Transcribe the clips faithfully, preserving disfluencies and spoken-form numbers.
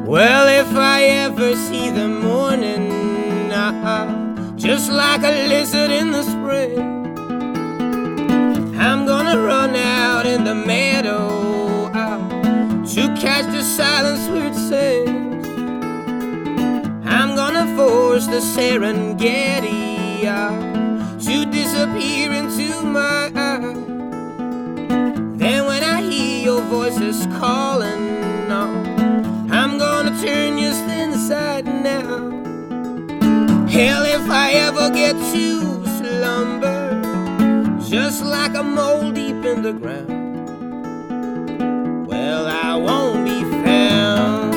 Well, if I ever see the morning, uh, just like a lizard in the spring, I'm gonna run out in the meadow uh, to catch the silence where it sings. I'm gonna force the Serengeti uh, to disappear into my eyes. Then when I hear your voices calling, uh, I'm gonna turn just inside now. Hell, if I ever get to slumber, just like a mole deep in the ground, well, I won't be found.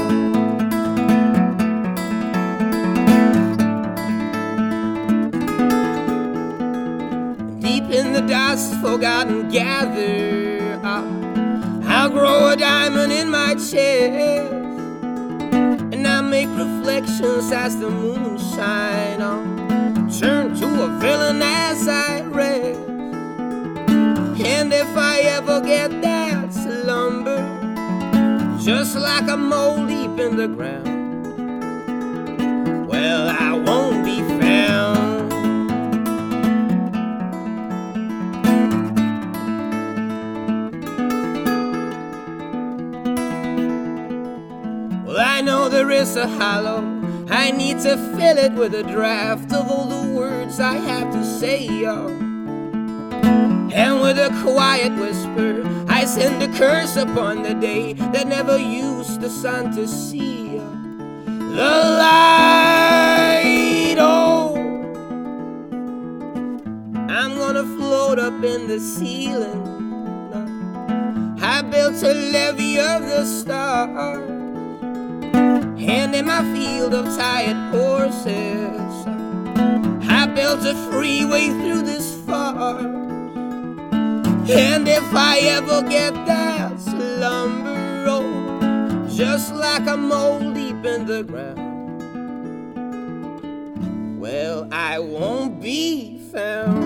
Deep in the dust, forgotten, gather up, I'll grow a diamond in my chest, and I make reflections as the moon shine on, turn to a villain as I rest. And if I ever get that slumber, just like a mole deep in the ground, well, I won't be found. Well, I know there is a hollow, I need to fill it with a draft of all the words I have to say, y'all. And with a quiet whisper, I send a curse upon the day that never used the sun to see the light. Oh, I'm gonna float up in the ceiling. I built a levee of the stars, and in my field of tired horses, I built a freeway through this forest. And if I ever get that slumber, oh, just like a mole deep in the ground, well, I won't be found.